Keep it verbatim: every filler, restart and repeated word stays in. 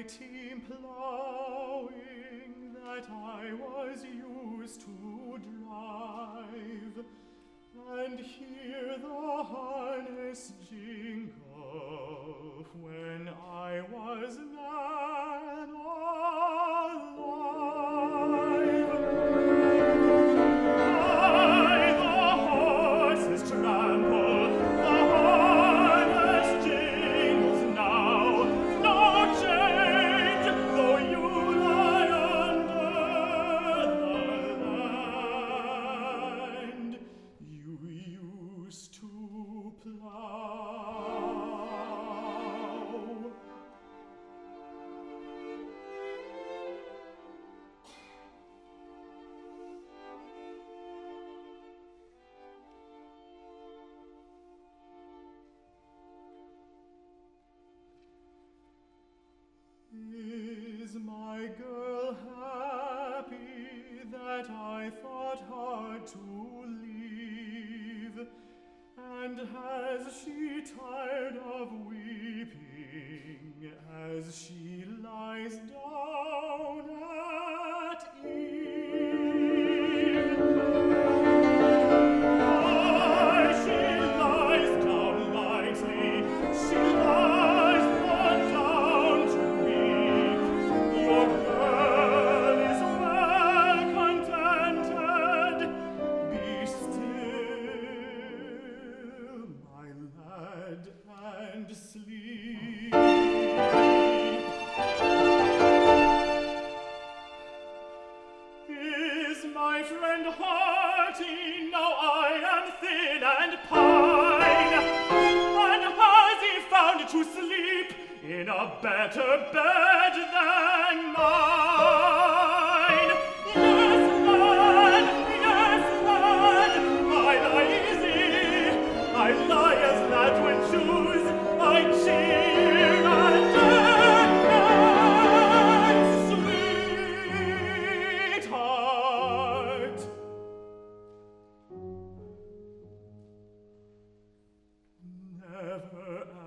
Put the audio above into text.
team plowing that I was used to drive, and hear the harness jingle when I was man alive. By the horses trample, the harness jingles now, no change, though you lie under the land you used to plow. Is my girl happy that I thought hard to leave? And has she tired of weeping as she lies down at eve? Why, she lies down lightly, she lies put down to weep. Your girl is well contented. Be still, my lad, and sleep. Is my friend hearty? Now I am thin and pine. And has he found to sleep in a better bed than mine? Yes, lad, yes, lad, I lie easy, I lie as lad would choose, I cheer and sweetheart. Never